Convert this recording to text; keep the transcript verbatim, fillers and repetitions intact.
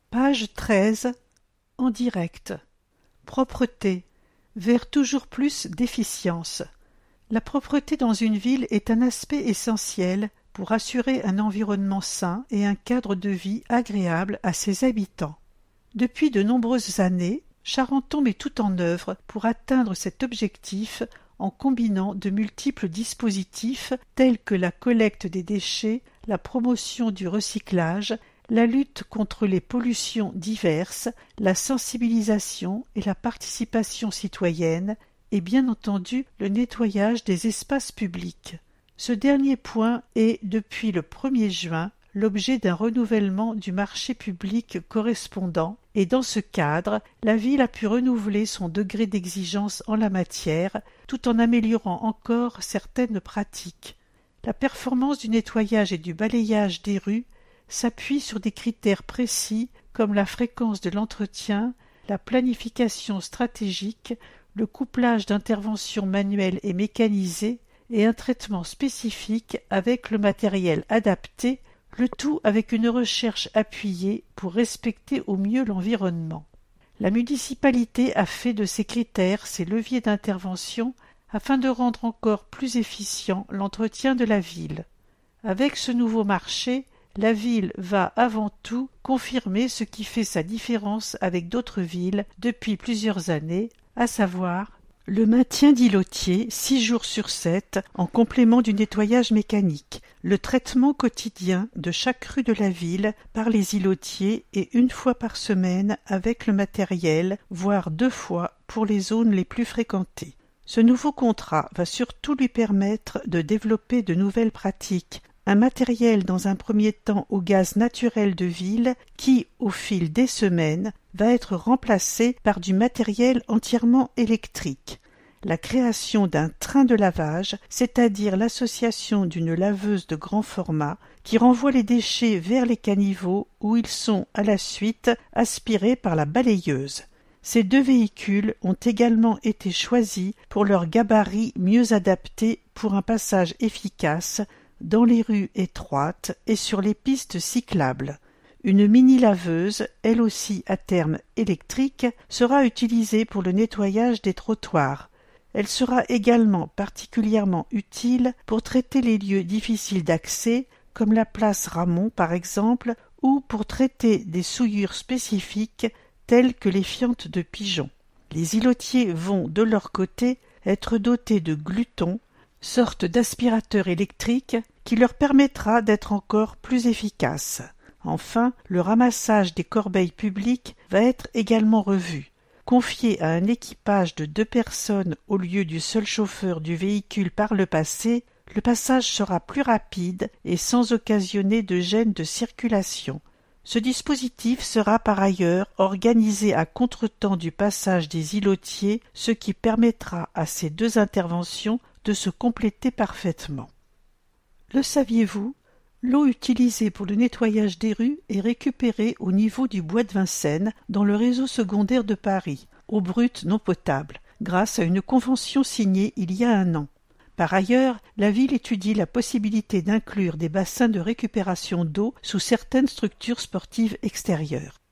Page treize. En direct. Propreté. Vers toujours plus d'efficience. La propreté dans une ville est un aspect essentiel pour assurer un environnement sain et un cadre de vie agréable à ses habitants. Depuis de nombreuses années, Charenton met tout en œuvre pour atteindre cet objectif en combinant de multiples dispositifs tels que la collecte des déchets, la promotion du recyclage, la lutte contre les pollutions diverses, la sensibilisation et la participation citoyenne, et bien entendu le nettoyage des espaces publics. Ce dernier point est, depuis le premier juin, l'objet d'un renouvellement du marché public correspondant, et dans ce cadre, la ville a pu renouveler son degré d'exigence en la matière, tout en améliorant encore certaines pratiques. La performance du nettoyage et du balayage des rues s'appuie sur des critères précis comme la fréquence de l'entretien, la planification stratégique, le couplage d'interventions manuelles et mécanisées et un traitement spécifique avec le matériel adapté, le tout avec une recherche appuyée pour respecter au mieux l'environnement. La municipalité a fait de ces critères ses leviers d'intervention afin de rendre encore plus efficient l'entretien de la ville. Avec ce nouveau marché, la ville va avant tout confirmer ce qui fait sa différence avec d'autres villes depuis plusieurs années, à savoir le maintien d'îlotiers six jours sur sept en complément du nettoyage mécanique, le traitement quotidien de chaque rue de la ville par les îlotiers et une fois par semaine avec le matériel, voire deux fois pour les zones les plus fréquentées. Ce nouveau contrat va surtout lui permettre de développer de nouvelles pratiques, un matériel dans un premier temps au gaz naturel de ville qui, au fil des semaines, va être remplacé par du matériel entièrement électrique. La création d'un train de lavage, c'est-à-dire l'association d'une laveuse de grand format qui renvoie les déchets vers les caniveaux où ils sont à la suite aspirés par la balayeuse. Ces deux véhicules ont également été choisis pour leur gabarit mieux adapté pour un passage efficace dans les rues étroites et sur les pistes cyclables. Une mini-laveuse, elle aussi à terme électrique, sera utilisée pour le nettoyage des trottoirs. Elle sera également particulièrement utile pour traiter les lieux difficiles d'accès, comme la place Ramon par exemple, ou pour traiter des souillures spécifiques telles que les fientes de pigeons. Les îlotiers vont, de leur côté, être dotés de glutons, sorte d'aspirateur électrique qui leur permettra d'être encore plus efficaces. Enfin, le ramassage des corbeilles publiques va être également revu. Confié à un équipage de deux personnes au lieu du seul chauffeur du véhicule par le passé, le passage sera plus rapide et sans occasionner de gêne de circulation. Ce dispositif sera par ailleurs organisé à contretemps du passage des îlotiers, ce qui permettra à ces deux interventions de se compléter parfaitement. Le saviez-vous? L'eau utilisée pour le nettoyage des rues est récupérée au niveau du bois de Vincennes dans le réseau secondaire de Paris, eau brute non potable, grâce à une convention signée il y a un an. Par ailleurs, la ville étudie la possibilité d'inclure des bassins de récupération d'eau sous certaines structures sportives extérieures.